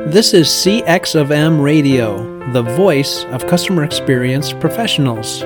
This is CX of M Radio, the voice of customer experience professionals.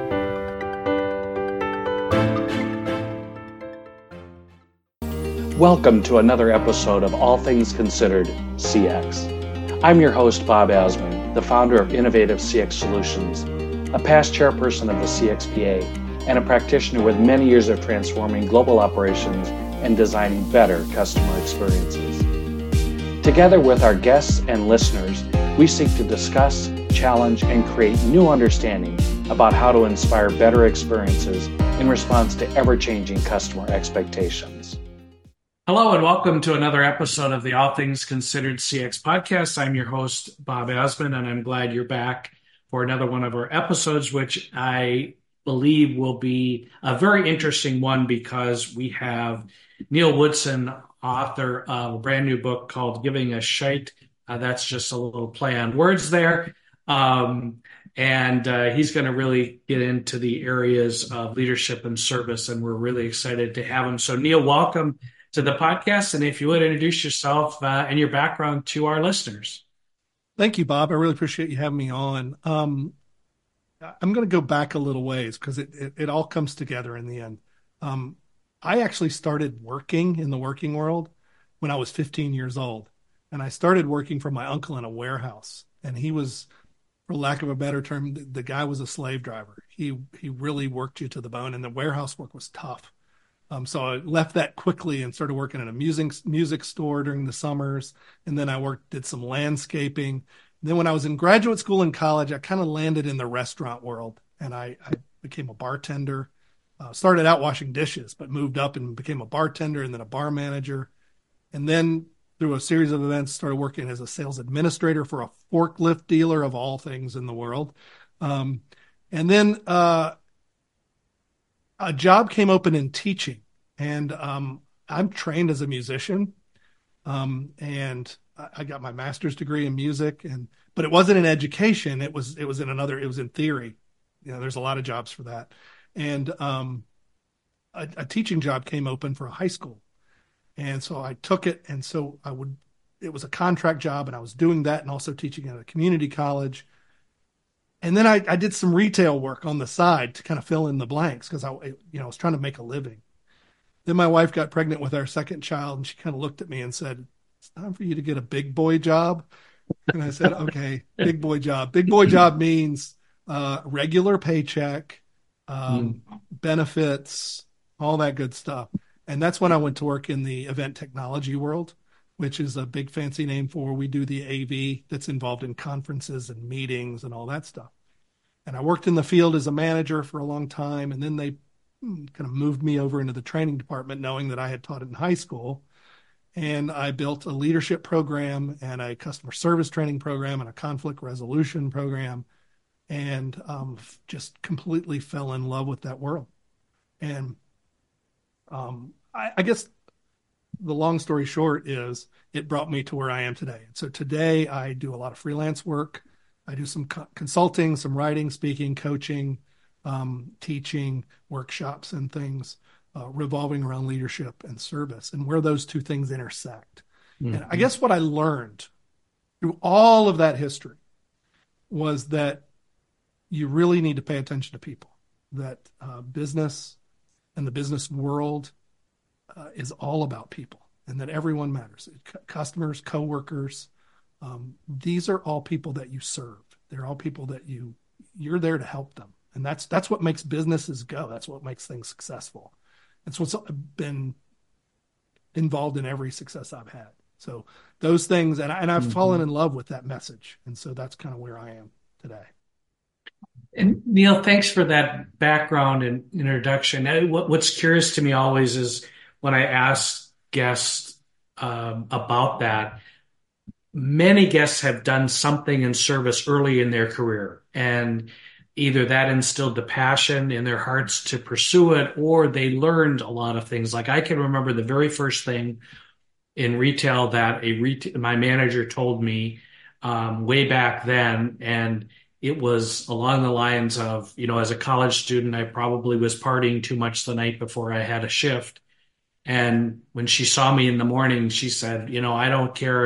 Welcome to another episode of All Things Considered CX. I'm your host, Bob Asman, the founder of Innovative CX Solutions, a past chairperson of the CXPA, and a practitioner with many years of transforming global operations and designing better customer experiences. Together with our guests and listeners, we seek to discuss, challenge, and create new understanding about how to inspire better experiences in response to ever-changing customer expectations. Hello and welcome to another episode of the All Things Considered CX podcast. I'm your host, Bob Asman, and I'm glad you're back for another one of our episodes, which I believe will be a very interesting one because we have Neil Woodson, author of a brand new book called Giving a Shite. That's just a little play on words there. And he's going to really get into the areas of leadership and service, and we're really excited to have him. So Neil, welcome to the podcast. And if you would introduce yourself and your background to our listeners. Thank you, Bob. I really appreciate you having me on. I'm going to go back a little ways because it all comes together in the end. I actually started working in the working world when I was 15 years old. And I started working for my uncle in a warehouse. And he was, for lack of a better term, the guy was a slave driver. He really worked you to the bone, and the warehouse work was tough. So I left that quickly and started working at a music store during the summers. And then I did some landscaping. Then when I was in graduate school and college, I kind of landed in the restaurant world, and I became a bartender. Started out washing dishes, but moved up and became a bartender and then a bar manager. And then through a series of events, started working as a sales administrator for a forklift dealer of all things in the world. And then a job came open in teaching. And I'm trained as a musician. And I got my master's degree in music, but it wasn't in education. It was in theory. You know, there's a lot of jobs for that. And a teaching job came open for a high school. And so I took it. And so it was a contract job, and I was doing that and also teaching at a community college. And then I did some retail work on the side to kind of fill in the blanks because I was trying to make a living. Then my wife got pregnant with our second child, and she kind of looked at me and said, "It's time for you to get a big boy job." And I said, "Okay, big boy job." Big boy job means regular paycheck, benefits, all that good stuff. And that's when I went to work in the event technology world, which is a big fancy name for we do the AV that's involved in conferences and meetings and all that stuff. And I worked in the field as a manager for a long time, and then they kind of moved me over into the training department, knowing that I had taught it in high school. And I built a leadership program and a customer service training program and a conflict resolution program, and just completely fell in love with that world. And I guess the long story short is it brought me to where I am today. So today I do a lot of freelance work. I do some consulting, some writing, speaking, coaching, teaching, workshops and things revolving around leadership and service and where those two things intersect. Mm-hmm. And I guess what I learned through all of that history was that you really need to pay attention to people, that business and the business world is all about people, and that everyone matters. Customers, coworkers, these are all people that you serve. They're all people that you're there to help them. And that's what makes businesses go. That's what makes things successful. That's what's been involved in every success I've had. So those things, and I've fallen in love with that message. And so that's kind of where I am today. And Neil, thanks for that background and introduction. What's curious to me always is when I ask guests about that, many guests have done something in service early in their career, and either that instilled the passion in their hearts to pursue it, or they learned a lot of things. Like I can remember the very first thing in retail that my manager told me way back then, and it was along the lines of, as a college student, I probably was partying too much the night before I had a shift. And when she saw me in the morning, she said, I don't care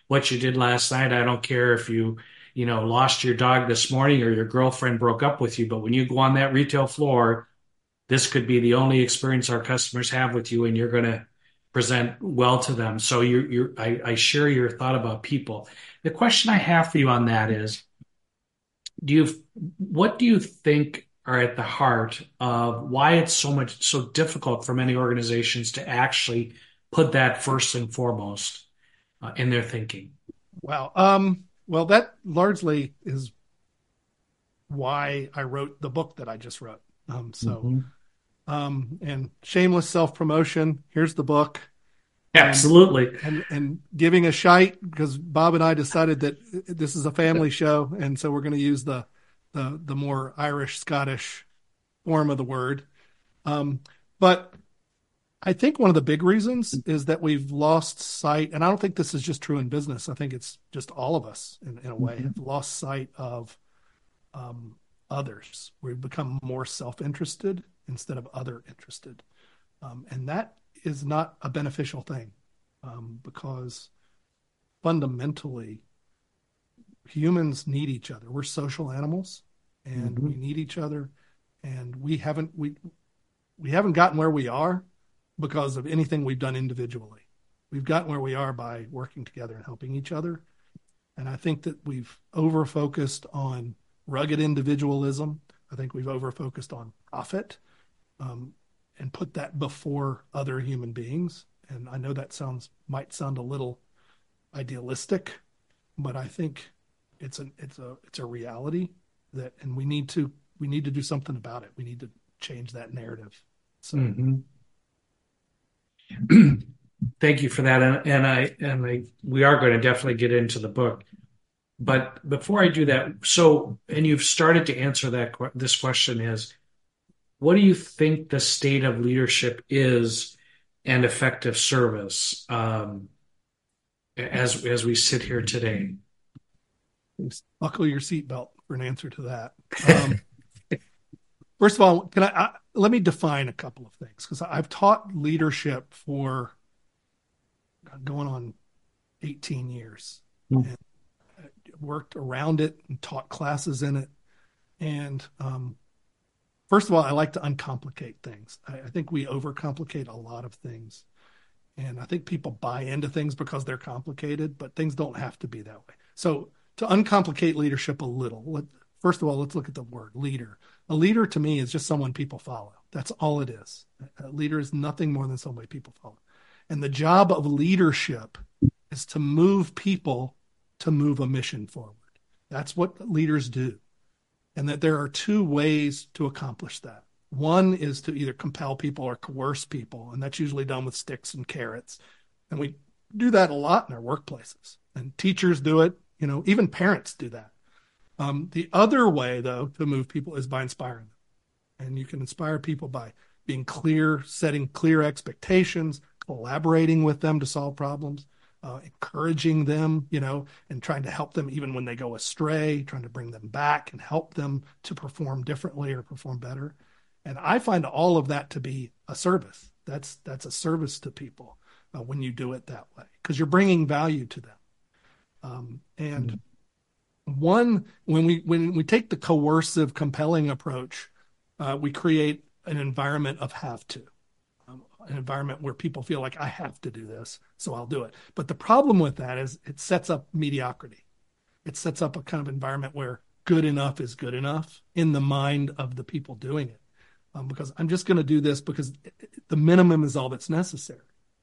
what you did last night. I don't care if you know, lost your dog this morning or your girlfriend broke up with you, but when you go on that retail floor, this could be the only experience our customers have with you, and you're going to present well to them. So I share your thought about people. The question I have for you on that is, what do you think are at the heart of why it's so difficult for many organizations to actually put that first and foremost in their thinking? Wow. Well, that largely is why I wrote the book that I just wrote. And shameless self-promotion. Here's the book. Absolutely. And giving a shite, because Bob and I decided that this is a family show, and so we're going to use the more Irish, Scottish form of the word. But I think one of the big reasons is that we've lost sight, and I don't think this is just true in business. I think it's just all of us in a way have lost sight of others. We've become more self-interested instead of other interested. And that is not a beneficial thing, because fundamentally humans need each other. We're social animals, and we need each other. And we haven't gotten where we are because of anything we've done individually. We've gotten where we are by working together and helping each other. And I think that we've over-focused on rugged individualism. I think we've over-focused on profit, and put that before other human beings. And I know that might sound a little idealistic, but I think it's a reality and we need to do something about it. We need to change that narrative. So. Thank you for that. And we are going to definitely get into the book. But before I do that, and you've started to answer this question is, what do you think the state of leadership is and effective service as we sit here today? Buckle your seatbelt for an answer to that. First of all, let me define a couple of things, because I've taught leadership for going on 18 years. And worked around it and taught classes in it. And first of all, I like to uncomplicate things. I think we overcomplicate a lot of things. And I think people buy into things because they're complicated, but things don't have to be that way. So to uncomplicate leadership a little, first of all, let's look at the word leader. A leader to me is just someone people follow. That's all it is. A leader is nothing more than somebody people follow. And the job of leadership is to move people to move a mission forward. That's what leaders do. And that there are two ways to accomplish that. One is to either compel people or coerce people, and that's usually done with sticks and carrots. And we do that a lot in our workplaces. And teachers do it, even parents do that. The other way, though, to move people is by inspiring them. And you can inspire people by being clear, setting clear expectations, collaborating with them to solve problems, encouraging them, and trying to help them even when they go astray, trying to bring them back and help them to perform differently or perform better. And I find all of that to be a service. That's a service to people when you do it that way, because you're bringing value to them. When we take the coercive, compelling approach, we create an environment of have to. An environment where people feel like I have to do this, so I'll do it. But the problem with that is it sets up mediocrity. It sets up a kind of environment where good enough is good enough in the mind of the people doing it. Because I'm just going to do this because the minimum is all that's necessary.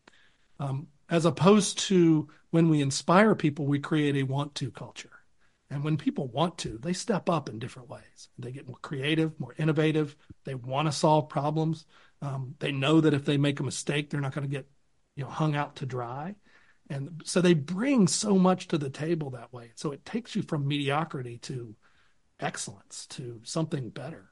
As opposed to when we inspire people, we create a want to culture. And when people want to, they step up in different ways. They get more creative, more innovative. They want to solve problems. They know that if they make a mistake, they're not going to get, hung out to dry. And so they bring so much to the table that way. So it takes you from mediocrity to excellence, to something better.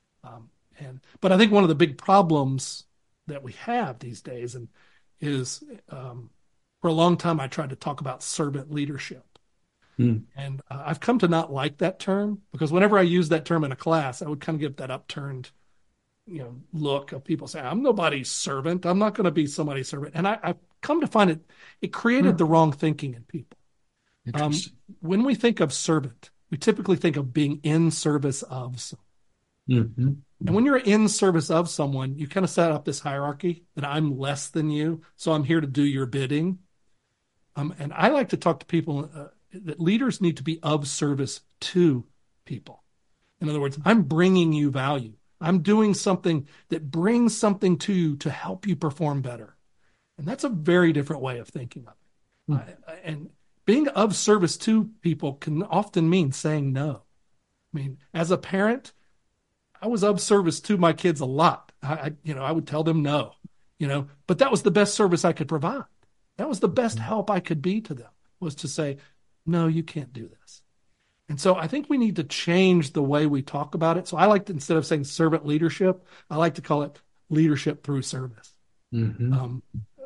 But I think one of the big problems that we have these days is for a long time, I tried to talk about servant leadership. And I've come to not like that term, because whenever I use that term in a class, I would kind of give that upturned look of people saying, I'm nobody's servant. I'm not going to be somebody's servant. And I've come to find it created the wrong thinking in people. Interesting. When we think of servant, we typically think of being in service of someone. Mm-hmm. And when you're in service of someone, you kind of set up this hierarchy that I'm less than you, so I'm here to do your bidding. And I like to talk to people that leaders need to be of service to people. In other words, I'm bringing you value. I'm doing something that brings something to you to help you perform better. And that's a very different way of thinking of it. And being of service to people can often mean saying no. I mean, as a parent, I was of service to my kids a lot. I would tell them no, but that was the best service I could provide. That was the best help I could be to them, was to say, no, you can't do this. And so I think we need to change the way we talk about it. So I like to, instead of saying servant leadership, I like to call it leadership through service. Mm-hmm.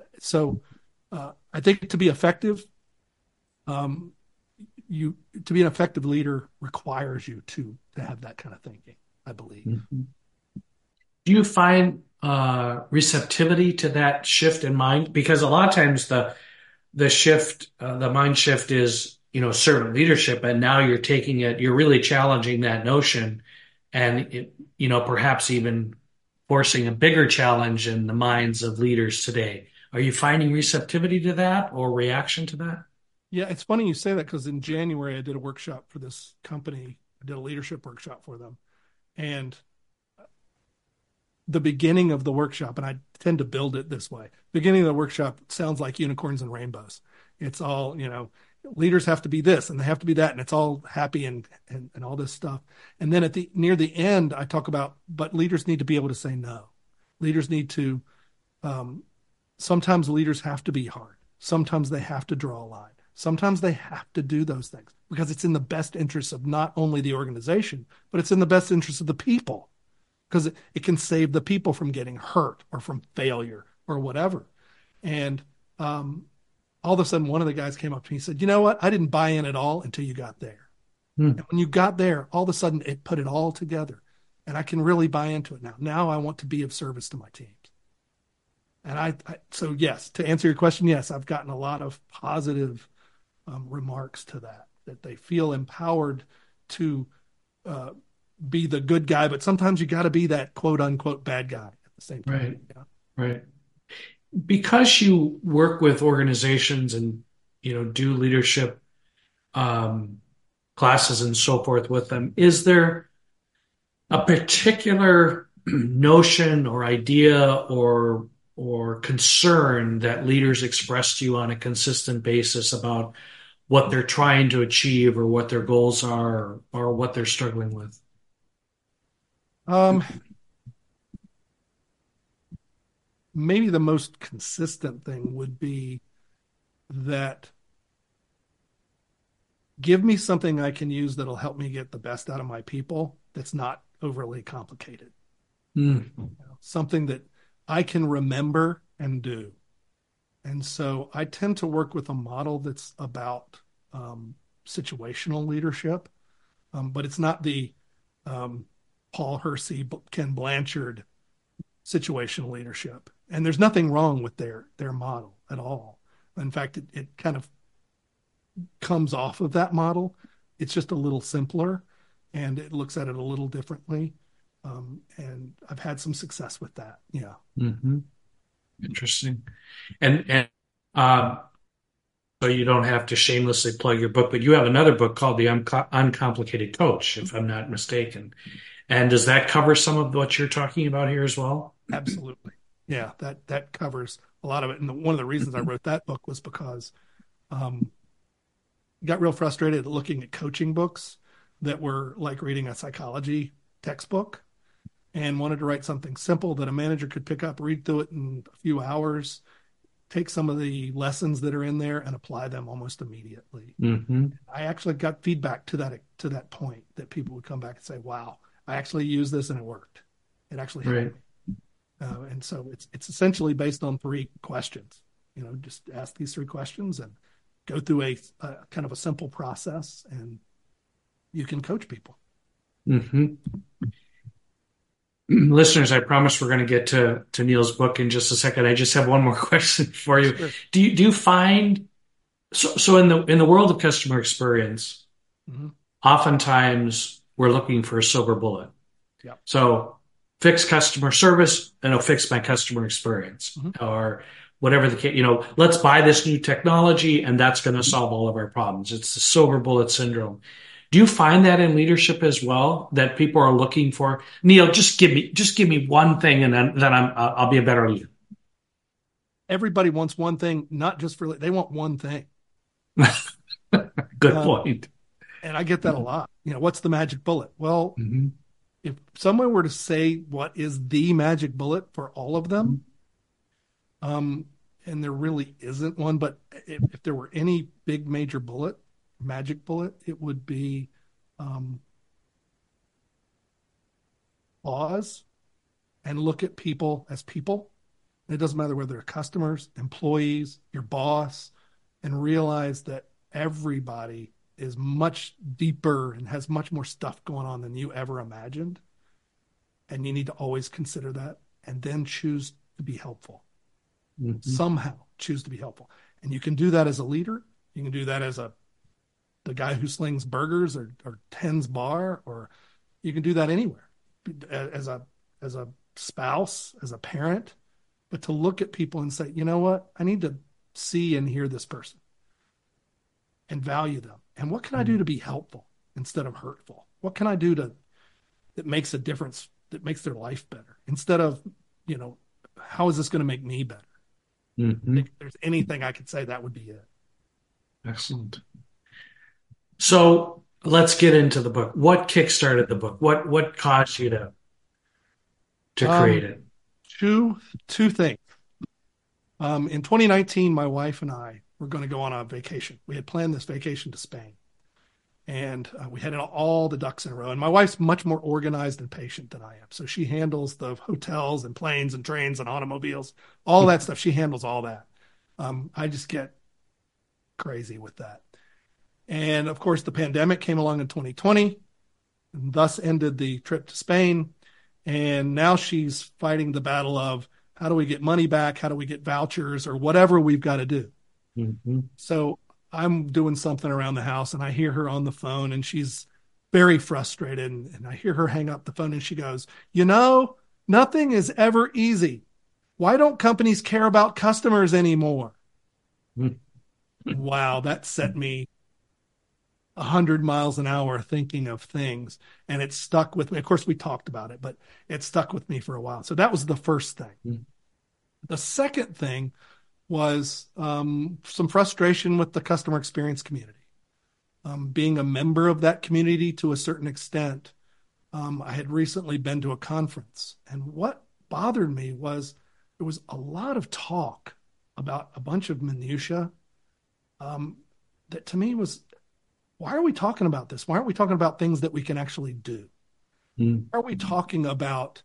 I think to be effective, to be an effective leader requires you to have that kind of thinking, I believe. Mm-hmm. Do you find receptivity to that shift in mind? Because a lot of times the shift, the mind shift is, servant leadership, and now you're taking it, you're really challenging that notion, and perhaps even forcing a bigger challenge in the minds of leaders today. Are you finding receptivity to that or reaction to that? Yeah, it's funny you say that, because in January I did a workshop for this company. I did a leadership workshop for them. And the beginning of the workshop, and I tend to build it this way, beginning of the workshop sounds like unicorns and rainbows. It's all, leaders have to be this and they have to be that, and it's all happy and all this stuff. And then near the end, I talk about, but leaders need to be able to say no. Leaders need to, sometimes leaders have to be hard. Sometimes they have to draw a line. Sometimes they have to do those things because it's in the best interest of not only the organization, but it's in the best interest of the people, because it can save the people from getting hurt or from failure or whatever. And all of a sudden, one of the guys came up to me and said, you know what? I didn't buy in at all until you got there. And when you got there, all of a sudden, it put it all together. And I can really buy into it now. Now I want to be of service to my teams. And so yes, to answer your question, yes, I've gotten a lot of positive remarks to that they feel empowered to be the good guy, but sometimes you got to be that quote unquote bad guy at the same time. Right. Yeah. Right. Because you work with organizations and, do leadership classes and so forth with them, is there a particular notion or idea or concern that leaders express to you on a consistent basis about what they're trying to achieve or what their goals are or what they're struggling with? Maybe the most consistent thing would be that give me something I can use that'll help me get the best out of my people that's not overly complicated. Something that I can remember and do. And so I tend to work with a model that's about situational leadership, but it's not the Paul Hersey, Ken Blanchard situational leadership. And there's nothing wrong with their model at all. In fact, it kind of comes off of that model. It's just a little simpler, and it looks at it a little differently. And I've had some success with that. Yeah. Mm-hmm. Interesting. And so you don't have to shamelessly plug your book, but you have another book called The Uncomplicated Coach, if I'm not mistaken. And does that cover some of what you're talking about here as well? Absolutely. Yeah, that covers a lot of it. And one of the reasons I wrote that book was because I got real frustrated looking at coaching books that were like reading a psychology textbook, and wanted to write something simple that a manager could pick up, read through it in a few hours, take some of the lessons that are in there and apply them almost immediately. Mm-hmm. I actually got feedback to that point that people would come back and say, wow, I actually used this and it worked. It actually helped me. And so it's essentially based on 3 questions. Just ask these 3 questions and go through a kind of a simple process, and you can coach people. Mm-hmm. Listeners, I promise we're going to get to Neil's book in just a second. I just have one more question for you. Sure. Do you find So in the world of customer experience, Mm-hmm. oftentimes we're looking for a silver bullet. Yeah. So fix customer service and it'll fix my customer experience, Mm-hmm. or whatever the case, let's buy this new technology and that's going to solve all of our problems. It's the silver bullet syndrome. Do you find that in leadership as well, that people are looking for, Neil, just give me one thing and then I'll be a better leader. Everybody wants one thing, not just for, they want one thing. Good point. And I get that a lot. What's the magic bullet? Well, Mm-hmm. if someone were to say what is the magic bullet for all of them, and there really isn't one, but if there were any big major magic bullet, it would be pause and look at people as people. And it doesn't matter whether they're customers, employees, your boss, and realize that everybody is much deeper and has much more stuff going on than you ever imagined. And you need to always consider that and then choose to be helpful. Mm-hmm. Somehow choose to be helpful. And you can do that as a leader. You can do that as the guy who slings burgers or tends bar, or you can do that anywhere as a spouse, as a parent, but to look at people and say, you know what? I need to see and hear this person and value them. And what can I do to be helpful instead of hurtful? What can I do that makes a difference, that makes their life better, instead of, how is this going to make me better? Mm-hmm. If there's anything I could say, that would be it. Excellent. So let's get into the book. What kickstarted the book? What caused you to create it? Two things. In 2019, my wife and I were going to go on a vacation. We had planned this vacation to Spain, and we had all the ducks in a row. And my wife's much more organized and patient than I am. So she handles the hotels and planes and trains and automobiles, all that stuff. She handles all that. I just get crazy with that. And of course, the pandemic came along in 2020, and thus ended the trip to Spain. And now she's fighting the battle of how do we get money back? How do we get vouchers or whatever we've got to do? Mm-hmm. So I'm doing something around the house and I hear her on the phone and she's very frustrated. And I hear her hang up the phone and she goes, nothing is ever easy. Why don't companies care about customers anymore? Mm-hmm. Wow, that set me 100 miles an hour thinking of things, and it stuck with me. Of course, we talked about it, but it stuck with me for a while. So that was the first thing. Mm-hmm. The second thing was some frustration with the customer experience community. Being a member of that community to a certain extent, I had recently been to a conference, and what bothered me was there was a lot of talk about a bunch of minutia that to me was, why are we talking about this? Why aren't we talking about things that we can actually do? Why are we talking about,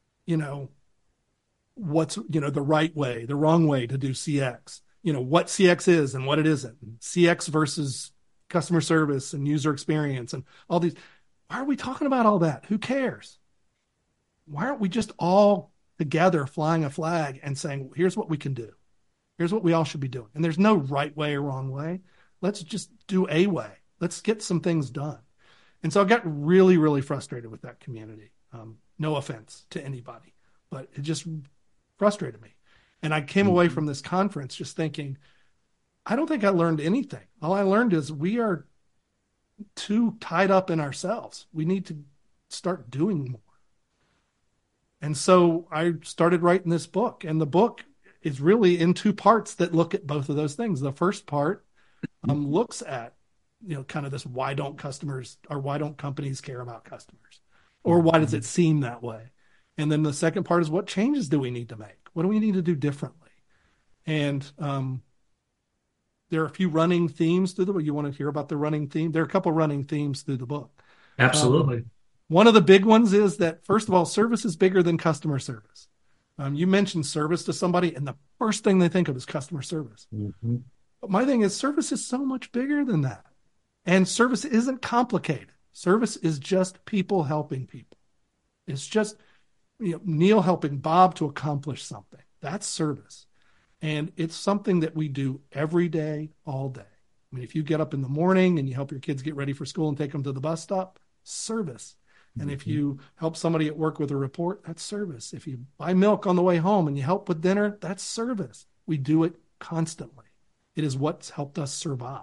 what's, the right way, the wrong way to do CX? What CX is and what it isn't. CX versus customer service and user experience and all these. Why are we talking about all that? Who cares? Why aren't we just all together flying a flag and saying, here's what we can do. Here's what we all should be doing. And there's no right way or wrong way. Let's just do a way. Let's get some things done. And so I got really, really frustrated with that community. No offense to anybody, but it just frustrated me. And I came away from this conference just thinking, I don't think I learned anything. All I learned is we are too tied up in ourselves. We need to start doing more. And so I started writing this book, and the book is really in two parts that look at both of those things. The first part looks at, kind of this, why don't companies care about customers? Or why does it seem that way? And then the second part is, what changes do we need to make? What do we need to do differently? And there are a few running themes through the book. You want to hear about the running theme? There are a couple running themes through the book. Absolutely. One of the big ones is that, first of all, service is bigger than customer service. You mention service to somebody, and the first thing they think of is customer service. Mm-hmm. But my thing is, service is so much bigger than that. And service isn't complicated. Service is just people helping people. It's just Neil helping Bob to accomplish something. That's service. And it's something that we do every day, all day. I mean, if you get up in the morning and you help your kids get ready for school and take them to the bus stop, service. And if you help somebody at work with a report, that's service. If you buy milk on the way home and you help with dinner, that's service. We do it constantly. It is what's helped us survive.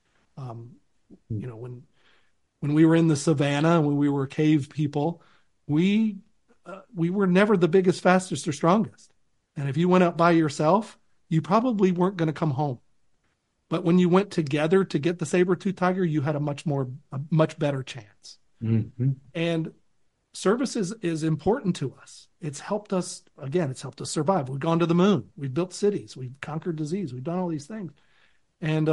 When we were in the savannah, when we were cave people, we were never the biggest, fastest, or strongest. And if you went out by yourself, you probably weren't going to come home. But when you went together to get the saber-tooth tiger, you had a much better chance. Mm-hmm. And service is important to us. It's helped us survive. We've gone to the moon. We've built cities. We've conquered disease. We've done all these things. And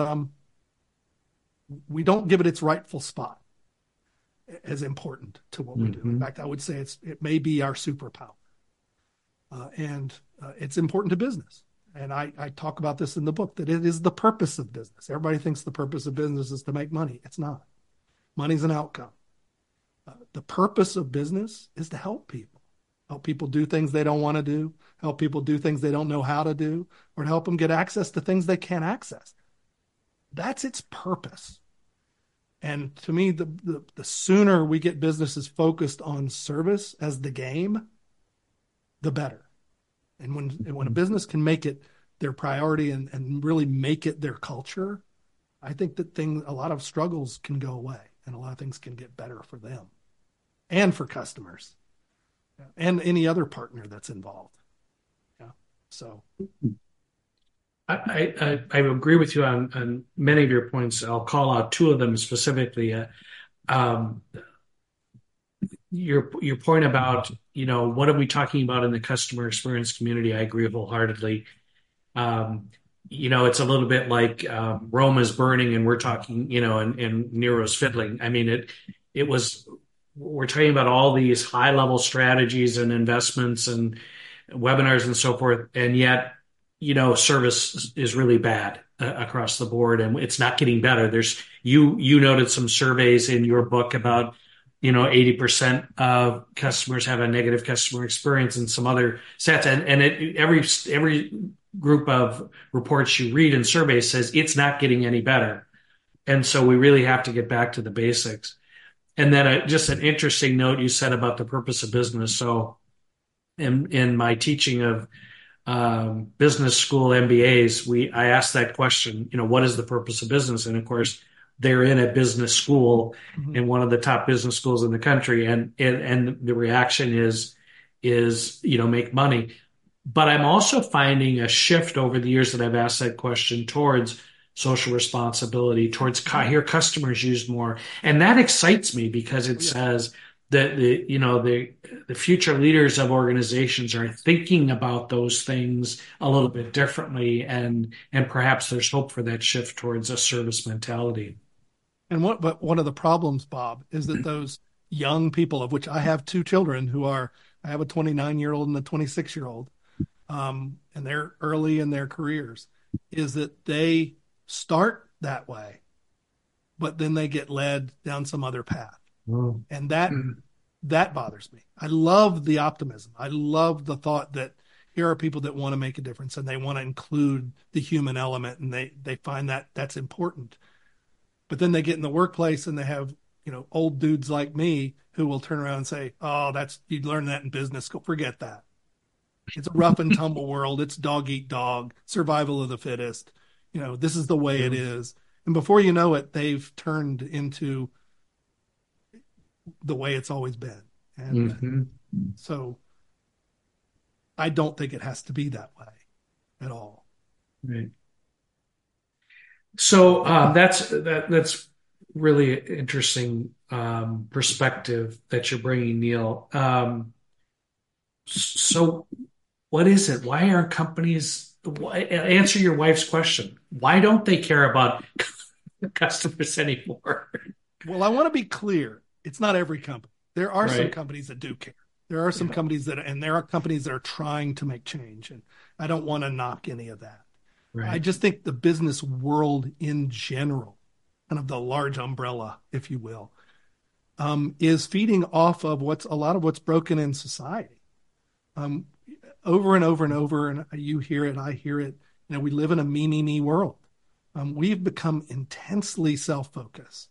we don't give it its rightful spot as important to what we do. In fact, I would say it may be our superpower. And it's important to business. And I talk about this in the book, that it is the purpose of business. Everybody thinks the purpose of business is to make money. It's not. Money's an outcome. The purpose of business is to help people do things they don't want to do, help people do things they don't know how to do, or to help them get access to things they can't access. That's its purpose. And to me, the sooner we get businesses focused on service as the game, the better. And when a business can make it their priority and really make it their culture, I think that a lot of struggles can go away and a lot of things can get better for them and for customers and any other partner that's involved. Yeah. So I agree with you on many of your points. I'll call out two of them specifically. Your point about, what are we talking about in the customer experience community? I agree wholeheartedly. It's a little bit like Rome is burning and we're talking, and Nero's fiddling. I mean, we're talking about all these high level strategies and investments and webinars and so forth. And yet, service is really bad across the board and it's not getting better. You noted some surveys in your book about 80% of customers have a negative customer experience and some other stats. And every group of reports you read and surveys says it's not getting any better. And so we really have to get back to the basics. And then just an interesting note you said about the purpose of business. So in my teaching of business school MBAs, I asked that question, what is the purpose of business? And of course, they're in a business school in one of the top business schools in the country. And the reaction is, make money. But I'm also finding a shift over the years that I've asked that question towards social responsibility, towards hear customers use more. And that excites me because it says that the future leaders of organizations are thinking about those things a little bit differently. And perhaps there's hope for that shift towards a service mentality. And one of the problems, Bob, is that those young people, of which I have two children I have a 29-year-old and a 26-year-old, and they're early in their careers, is that they start that way, but then they get led down some other path. Oh. And that bothers me. I love the optimism. I love the thought that here are people that want to make a difference and they want to include the human element and they find that that's important. But then they get in the workplace and they have, old dudes like me who will turn around and say, oh, you learn that in business school. Forget that. It's a rough and tumble world. It's dog eat dog, survival of the fittest. This is the way it is. And before you know it, they've turned into the way it's always been. And so I don't think it has to be that way at all. Right. So that's really interesting perspective that you're bringing, Neil. So what is it? Why aren't companies? Answer your wife's question. Why don't they care about customers anymore? Well, I want to be clear. It's not every company. There are some companies that do care. There are some companies and there are companies that are trying to make change. And I don't want to knock any of that. Right. I just think the business world in general, kind of the large umbrella, if you will, is feeding off of a lot of what's broken in society. over and over and over, and you hear it, I hear it. We live in a me world. We've become intensely self-focused.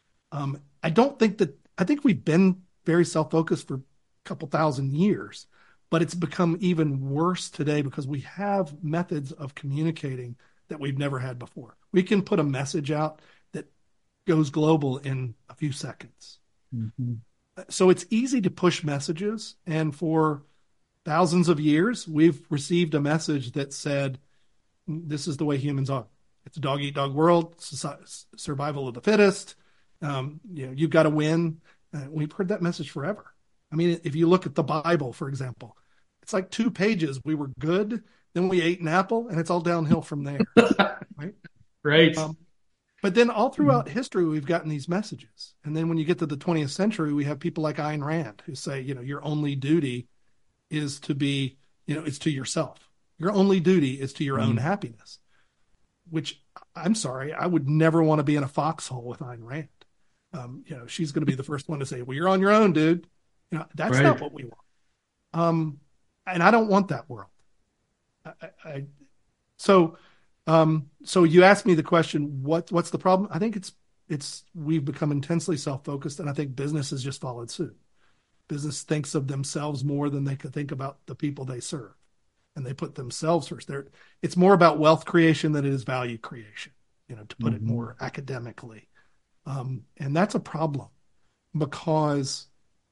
I think we've been very self-focused for a couple thousand years, but it's become even worse today because we have methods of communicating that we've never had before. We can put a message out that goes global in a few seconds. Mm-hmm. So it's easy to push messages. And for thousands of years, we've received a message that said, this is the way humans are. It's a dog-eat-dog world, survival of the fittest. You've got to win. We've heard that message forever. I mean, if you look at the Bible, for example, it's like 2 pages. We were good, then we ate an apple, and it's all downhill from there. Right? Right. But then all throughout history, we've gotten these messages. And then when you get to the 20th century, we have people like Ayn Rand who say, your only duty is to be, it's to yourself. Your only duty is to your own happiness, which I'm sorry, I would never want to be in a foxhole with Ayn Rand. She's going to be the first one to say, well, you're on your own, dude. That's right. Not what we want. And I don't want that world. So you asked me the question, what's the problem? I think it's we've become intensely self-focused, and I think business has just followed suit. Business thinks of themselves more than they could think about the people they serve, and they put themselves first. It's more about wealth creation than it is value creation, to put it more academically. And that's a problem because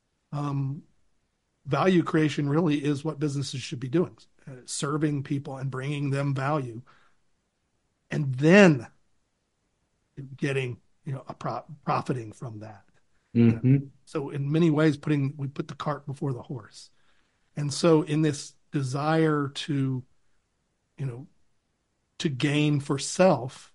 value creation really is what businesses should be doing, serving people and bringing them value, and then getting, profiting from that. Mm-hmm. So in many ways, we put the cart before the horse. And so in this desire to gain for self,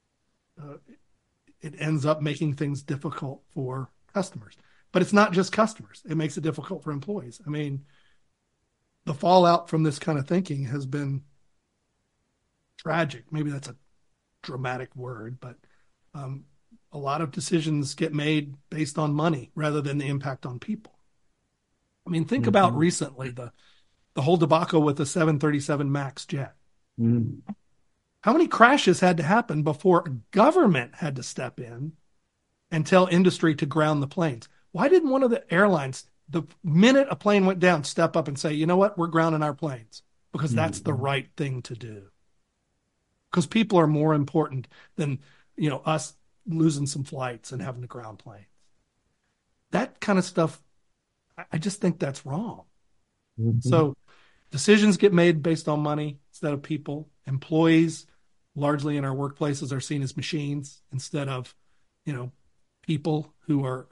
it ends up making things difficult for customers. But it's not just customers. It makes it difficult for employees. I mean, the fallout from this kind of thinking has been tragic. Maybe that's a dramatic word, but a lot of decisions get made based on money rather than the impact on people. I mean, think about recently the whole debacle with the 737 MAX jet. Mm. How many crashes had to happen before government had to step in and tell industry to ground the planes? Why didn't one of the airlines, the minute a plane went down, step up and say, you know what, we're grounding our planes? Because that's the right thing to do. Because people are more important than, us losing some flights and having to ground planes. That kind of stuff, I just think that's wrong. Mm-hmm. So decisions get made based on money instead of people. Employees, largely in our workplaces, are seen as machines instead of, people who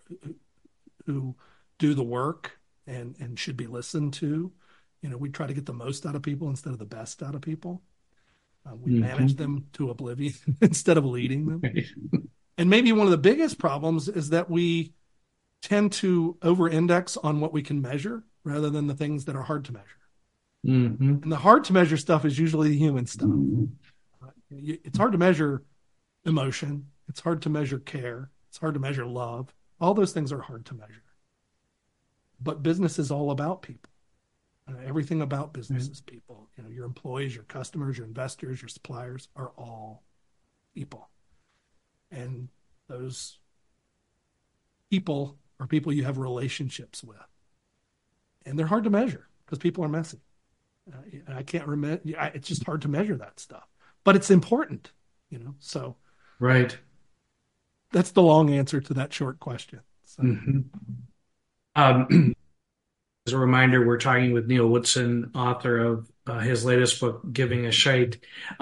do the work and should be listened to. We try to get the most out of people instead of the best out of people. We manage them to oblivion instead of leading them. And maybe one of the biggest problems is that we tend to over-index on what we can measure rather than the things that are hard to measure. Mm-hmm. And the hard to measure stuff is usually the human stuff. It's hard to measure emotion. It's hard to measure care. It's hard to measure love. All those things are hard to measure. But business is all about people. Everything about business is people. Your employees, your customers, your investors, your suppliers are all people. And those people are people you have relationships with. And they're hard to measure because people are messy. I can't remember. It's just hard to measure that stuff. But it's important, so. Right. That's the long answer to that short question. So. Mm-hmm. As a reminder, we're talking with Neil Woodson, author of his latest book, Giving a Shite.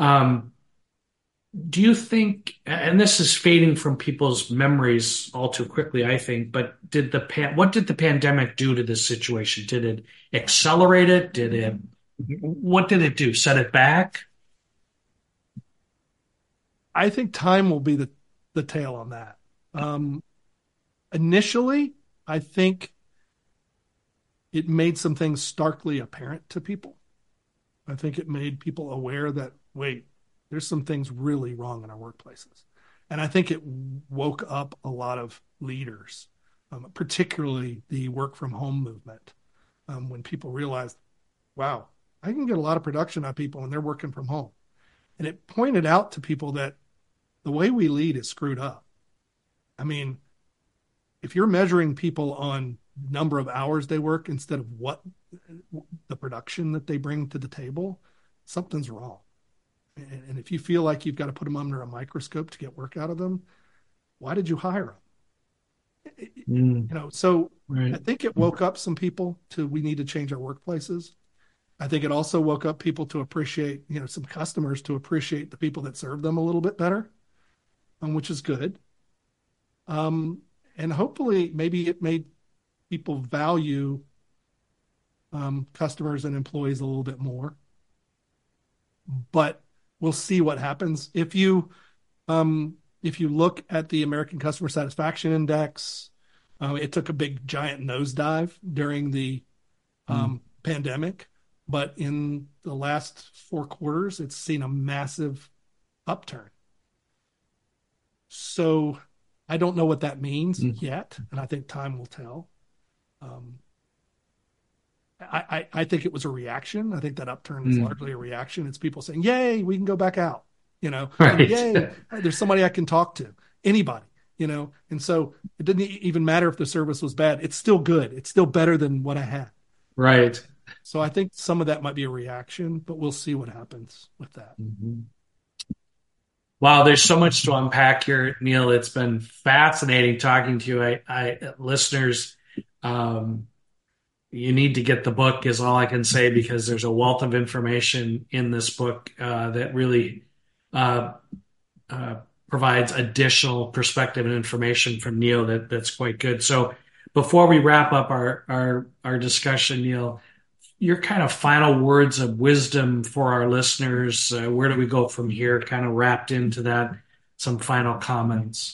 Do you think, and this is fading from people's memories all too quickly, I think, but what did the pandemic do to this situation? Did it accelerate it? What did it do? Set it back? I think time will be the tale on that. Initially, I think it made some things starkly apparent to people. I think it made people aware that, wait, there's some things really wrong in our workplaces. And I think it woke up a lot of leaders, particularly the work from home movement, when people realized, wow, I can get a lot of production out of people when they're working from home. And it pointed out to people that the way we lead is screwed up. I mean, if you're measuring people on number of hours they work instead of what the production that they bring to the table, something's wrong. And if you feel like you've got to put them under a microscope to get work out of them, why did you hire them? So right. I think it woke up some people to, we need to change our workplaces. I think it also woke up people to appreciate, some customers to appreciate the people that serve them a little bit better, which is good. And hopefully maybe it made people value customers and employees a little bit more. But we'll see what happens. If you look at the American Customer Satisfaction Index, it took a big giant nosedive during the pandemic, but in the last 4 quarters, it's seen a massive upturn. So I don't know what that means yet, and I think time will tell. I think it was a reaction. I think that upturn is largely a reaction. It's people saying, yay, we can go back out, right. Yay, there's somebody I can talk to, anybody, and so it didn't even matter if the service was bad. It's still good. It's still better than what I had. Right. So I think some of that might be a reaction, but we'll see what happens with that. Wow, there's so much to unpack here, Neil. It's been fascinating talking to you. Listeners, you need to get the book is all I can say, because there's a wealth of information in this book that really provides additional perspective and information from Neil that's quite good. So before we wrap up our discussion, Neil, your kind of final words of wisdom for our listeners, where do we go from here, kind of wrapped into that, some final comments?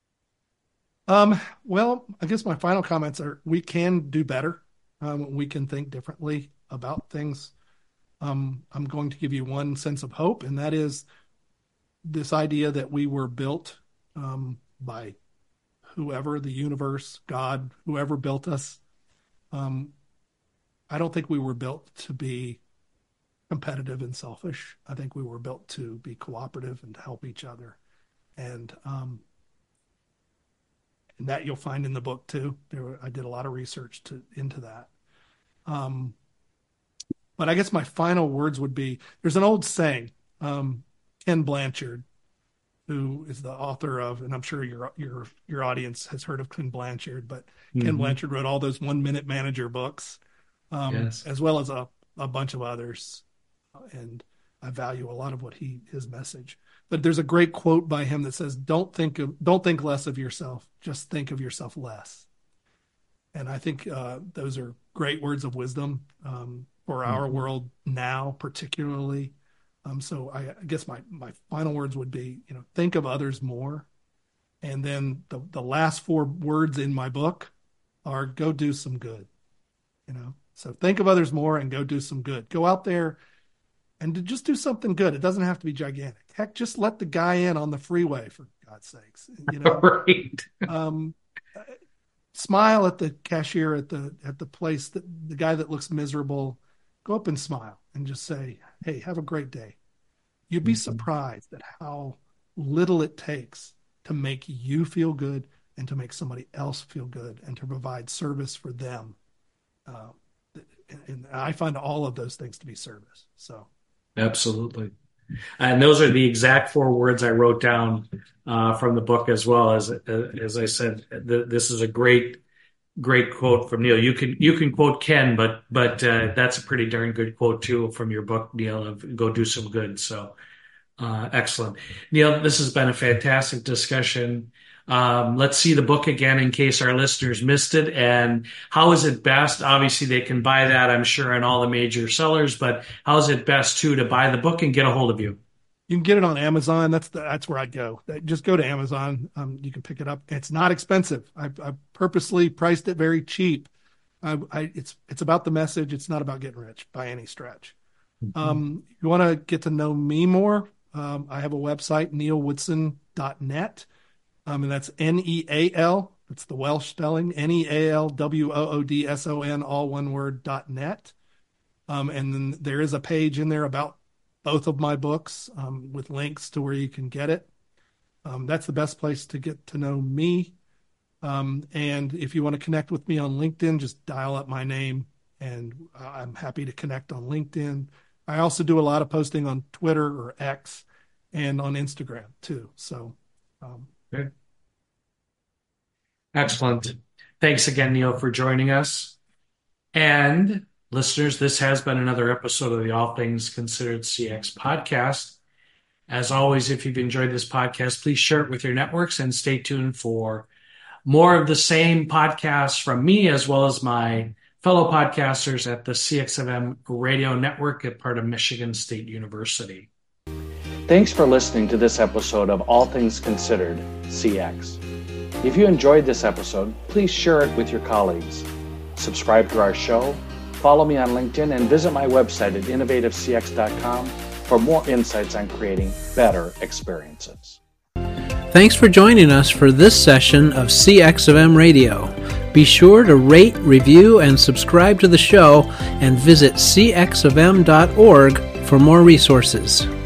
Well, I guess my final comments are, we can do better. We can think differently about things. I'm going to give you one sense of hope, and that is this idea that we were built by whoever, the universe, God, whoever built us. I don't think we were built to be competitive and selfish. I think we were built to be cooperative and to help each other. And that you'll find in the book too. I did a lot of research into that. But I guess my final words would be, there's an old saying, Ken Blanchard, who is the author of, and I'm sure your audience has heard of Ken Blanchard, but Ken Blanchard wrote all those 1 Minute Manager books, yes, as well as a bunch of others. And I value a lot of his message. But there's a great quote by him that says, don't think less of yourself, just think of yourself less. And I think those are great words of wisdom for our world now, particularly. So I guess my final words would be, think of others more. And then the last 4 words in my book are, go do some good. So think of others more and go do some good. Go out there and to just do something good. It doesn't have to be gigantic. Heck, just let the guy in on the freeway, for God's sakes. Right. Smile at the cashier at the place, the guy that looks miserable. Go up and smile and just say, hey, have a great day. You'd be surprised at how little it takes to make you feel good and to make somebody else feel good and to provide service for them. And I find all of those things to be service. So, absolutely. And those are the exact 4 words I wrote down from the book as well. As I said, this is a great quote from Neil. You can quote Ken, but that's a pretty darn good quote too from your book, Neil, of go do some good. So excellent. Neil, this has been a fantastic discussion. Let's see the book again in case our listeners missed it. And how is it best? Obviously, they can buy that, I'm sure, in all the major sellers. But how is it best, too, to buy the book and get a hold of you? You can get it on Amazon. That's where I'd go. Just go to Amazon. You can pick it up. It's not expensive. I purposely priced it very cheap. It's about the message. It's not about getting rich by any stretch. You want to get to know me more? I have a website, neilwoodson.net. And that's NEAL. That's the Welsh spelling. NEALWOODSON, all one word, .net. And then there is a page in there about both of my books with links to where you can get it. That's the best place to get to know me. And if you want to connect with me on LinkedIn, just dial up my name, and I'm happy to connect on LinkedIn. I also do a lot of posting on Twitter or X and on Instagram too. So, Good. Excellent. Thanks again, Neil, for joining us. And listeners, this has been another episode of the All Things Considered CX podcast. As always, if you've enjoyed this podcast, please share it with your networks and stay tuned for more of the same podcasts from me as well as my fellow podcasters at the CXFM Radio Network, a part of Michigan State University. Thanks for listening to this episode of All Things Considered CX. If you enjoyed this episode, please share it with your colleagues. Subscribe to our show, follow me on LinkedIn, and visit my website at innovativecx.com for more insights on creating better experiences. Thanks for joining us for this session of CXFM Radio. Be sure to rate, review, and subscribe to the show, and visit cxfm.org for more resources.